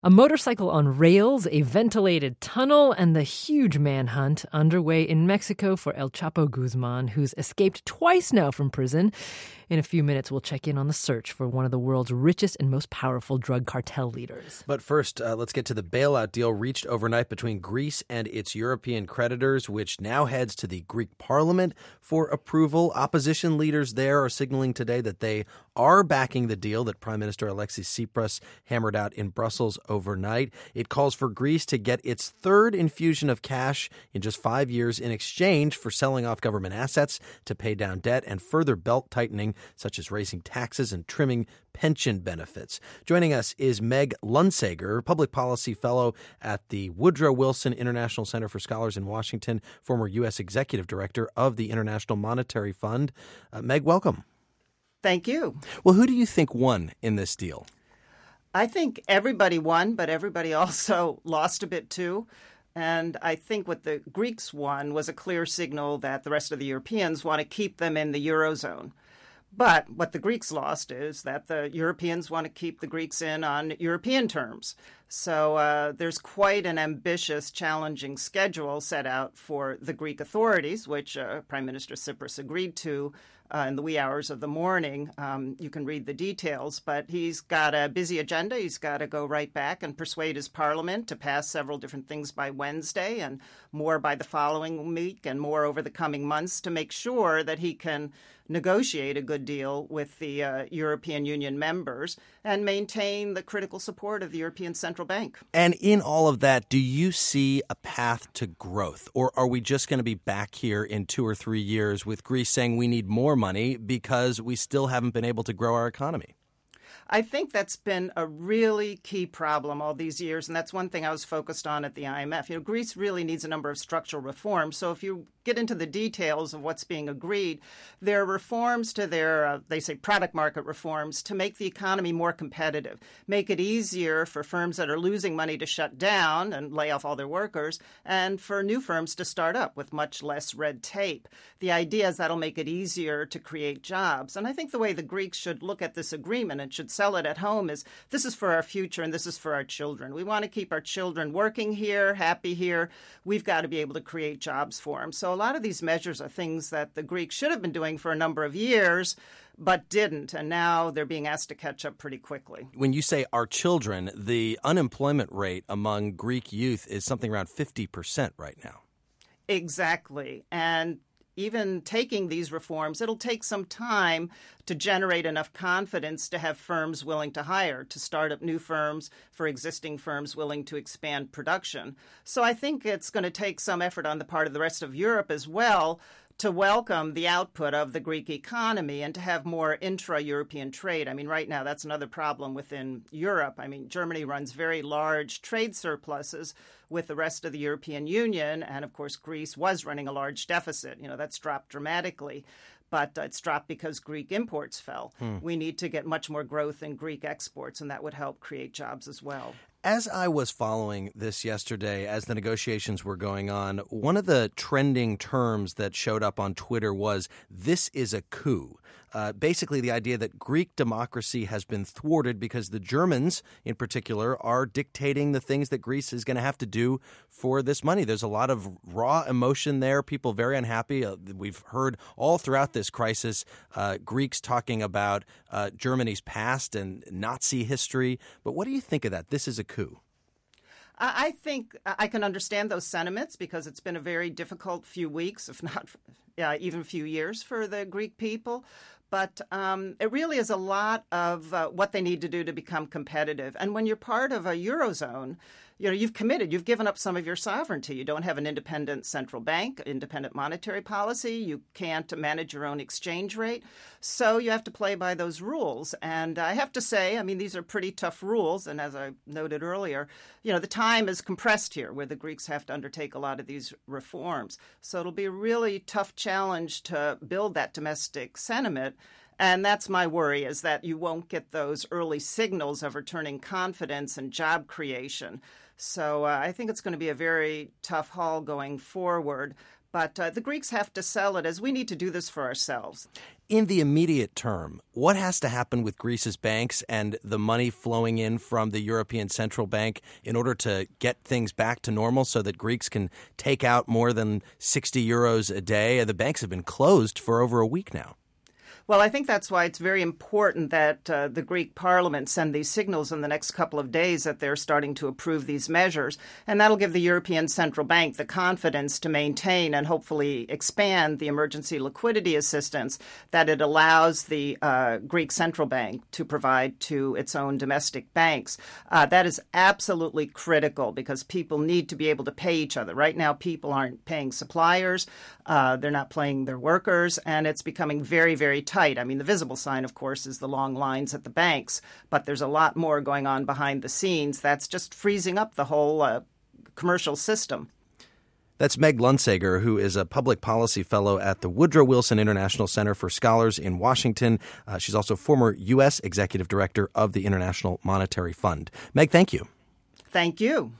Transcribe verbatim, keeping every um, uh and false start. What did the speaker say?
A motorcycle on rails, a ventilated tunnel, and the huge manhunt underway in Mexico for El Chapo Guzman, who's escaped twice now from prison. In a few minutes, we'll check in on the search for one of the world's richest and most powerful drug cartel leaders. But first, uh, let's get to the bailout deal reached overnight between Greece and its European creditors, which now heads to the Greek parliament for approval. Opposition leaders there are signaling today that they are backing the deal that Prime Minister Alexis Tsipras hammered out in Brussels overnight. It calls for Greece to get its third infusion of cash in just five years in exchange for selling off government assets to pay down debt and further belt-tightening, such as raising taxes and trimming pension benefits. Joining us is Meg Lunsager, public policy fellow at the Woodrow Wilson International Center for Scholars in Washington, former U S executive director of the International Monetary Fund. Uh, Meg, welcome. Thank you. Well, who do you think won in this deal? I think everybody won, but everybody also lost a bit too. And I think what the Greeks won was a clear signal that the rest of the Europeans want to keep them in the Eurozone. But what the Greeks lost is that the Europeans want to keep the Greeks in on European terms. So uh, there's quite an ambitious, challenging schedule set out for the Greek authorities, which uh, Prime Minister Tsipras agreed to uh, in the wee hours of the morning. Um, you can read the details, but he's got a busy agenda. He's got to go right back and persuade his parliament to pass several different things by Wednesday and more by the following week and more over the coming months to make sure that he can negotiate a good deal with the uh, European Union members and maintain the critical support of the European Central Bank. And in all of that, do you see a path to growth? Or are we just going to be back here in two or three years with Greece saying we need more money because we still haven't been able to grow our economy? I think that's been a really key problem all these years, and that's one thing I was focused on at the I M F. You know, Greece really needs a number of structural reforms. So if you get into the details of what's being agreed, there are reforms to their, uh, they say, product market reforms to make the economy more competitive, make it easier for firms that are losing money to shut down and lay off all their workers, and for new firms to start up with much less red tape. The idea is that'll make it easier to create jobs. And I think the way the Greeks should look at this agreement and should sell it at home is this is for our future and this is for our children. We want to keep our children working here, happy here. We've got to be able to create jobs for them. So a lot of these measures are things that the Greeks should have been doing for a number of years, but didn't. And now they're being asked to catch up pretty quickly. When you say our children, the unemployment rate among Greek youth is something around fifty percent right now. Exactly. And even taking these reforms, it'll take some time to generate enough confidence to have firms willing to hire, to start up new firms, for existing firms willing to expand production. So I think it's going to take some effort on the part of the rest of Europe as well to welcome the output of the Greek economy and to have more intra-European trade. I mean, right now, that's another problem within Europe. I mean, Germany runs very large trade surpluses with the rest of the European Union. And of course, Greece was running a large deficit. You know, that's dropped dramatically. But it's dropped because Greek imports fell. Hmm. We need to get much more growth in Greek exports, and that would help create jobs as well. As I was following this yesterday, as the negotiations were going on, one of the trending terms that showed up on Twitter was, "This is a coup." Uh, basically, the idea that Greek democracy has been thwarted because the Germans, in particular, are dictating the things that Greece is going to have to do for this money. There's a lot of raw emotion there, people very unhappy. Uh, we've heard all throughout this crisis uh, Greeks talking about uh, Germany's past and Nazi history. But what do you think of that? This is a coup. I think I can understand those sentiments because it's been a very difficult few weeks, if not uh, even a few years for the Greek people. But um, it really is a lot of uh, what they need to do to become competitive. And when you're part of a Eurozone, you know, you've committed, you've given up some of your sovereignty. You don't have an independent central bank, independent monetary policy. You can't manage your own exchange rate. So you have to play by those rules. And I have to say, I mean, these are pretty tough rules. And as I noted earlier, you know, the time is compressed here where the Greeks have to undertake a lot of these reforms. So it'll be a really tough challenge to build that domestic sentiment. And that's my worry, is that you won't get those early signals of returning confidence and job creation. So uh, I think it's going to be a very tough haul going forward. But uh, the Greeks have to sell it as we need to do this for ourselves. in the immediate term, what has to happen with Greece's banks and the money flowing in from the European Central Bank in order to get things back to normal so that Greeks can take out more than sixty euros a day? The banks have been closed for over a week now. Well, I think that's why it's very important that uh, the Greek parliament send these signals in the next couple of days that they're starting to approve these measures. And that'll give the European Central Bank the confidence to maintain and hopefully expand the emergency liquidity assistance that it allows the uh, Greek Central Bank to provide to its own domestic banks. Uh, that is absolutely critical because people need to be able to pay each other. Right now, people aren't paying suppliers. Uh, they're not paying their workers, and it's becoming very, very tight. I mean, the visible sign, of course, is the long lines at the banks, but there's a lot more going on behind the scenes that's just freezing up the whole uh, commercial system. That's Meg Lunsager, who is a public policy fellow at the Woodrow Wilson International Center for Scholars in Washington. Uh, she's also former U S executive director of the International Monetary Fund. Meg, thank you. Thank you.